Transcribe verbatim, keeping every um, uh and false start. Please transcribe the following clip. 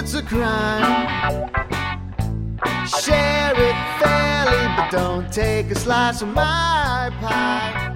it's a crime. Share it fairly, but don't take a slice of my pie.